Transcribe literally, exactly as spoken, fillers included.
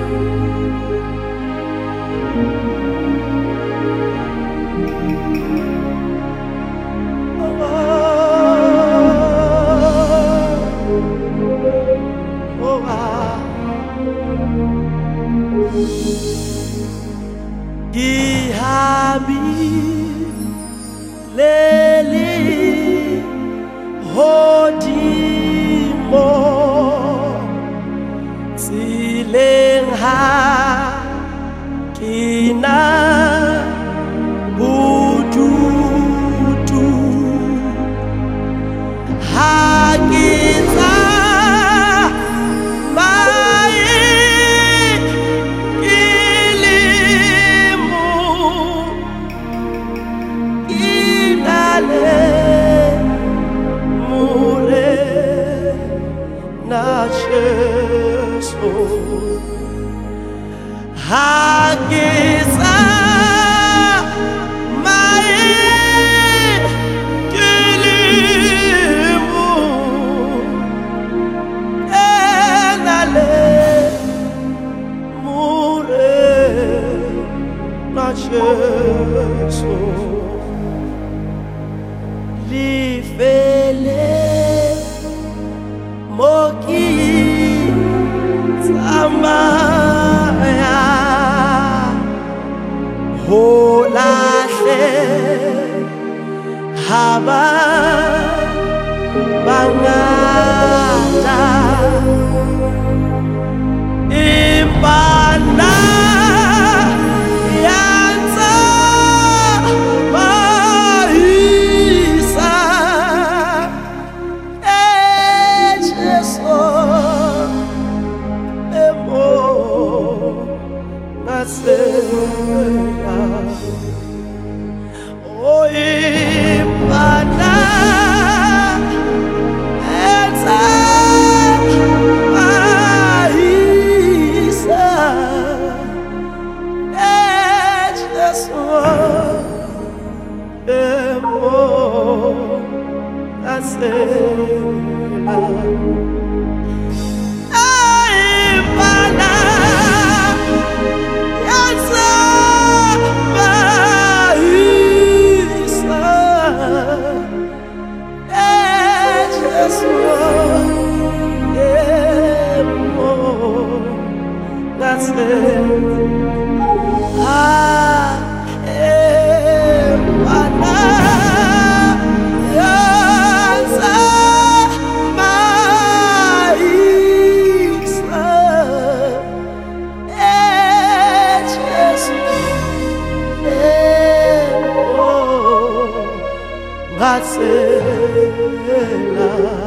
Leli hodimo tsileng ha kina bududu ha kita mai ilimu inale mure na Jesu Hagiza mai kilimu enale mure na Jesu Lifele moki Samaya holahle haba bangata ibana yanza mahisa ejeso Nasela oh ibana eta mahisa ejeso emo nasela Nasela